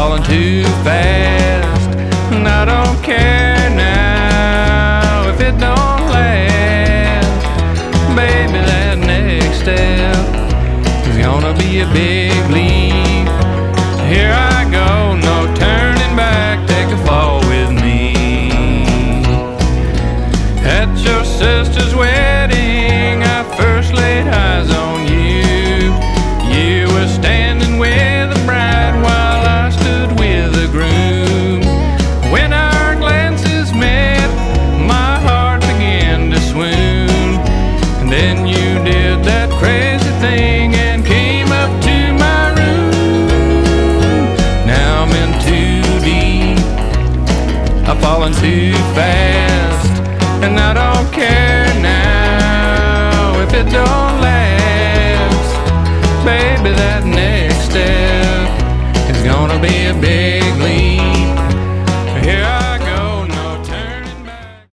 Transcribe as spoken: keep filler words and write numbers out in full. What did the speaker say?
falling too fast, and I don't care now if it don't last. Baby, that next step is gonna be a big leap. Here I go, no turning back, take a fall with me. At your sister's wedding, I first laid eyes on you. You were standing with the bride while I stood with the groom. When our glances met, my heart began to swoon. And then you did that crazy thing and came up to my room. Now I'm in too deep, I'm falling too fast, and I don't care now if it don't last. Baby, that next step is gonna be a big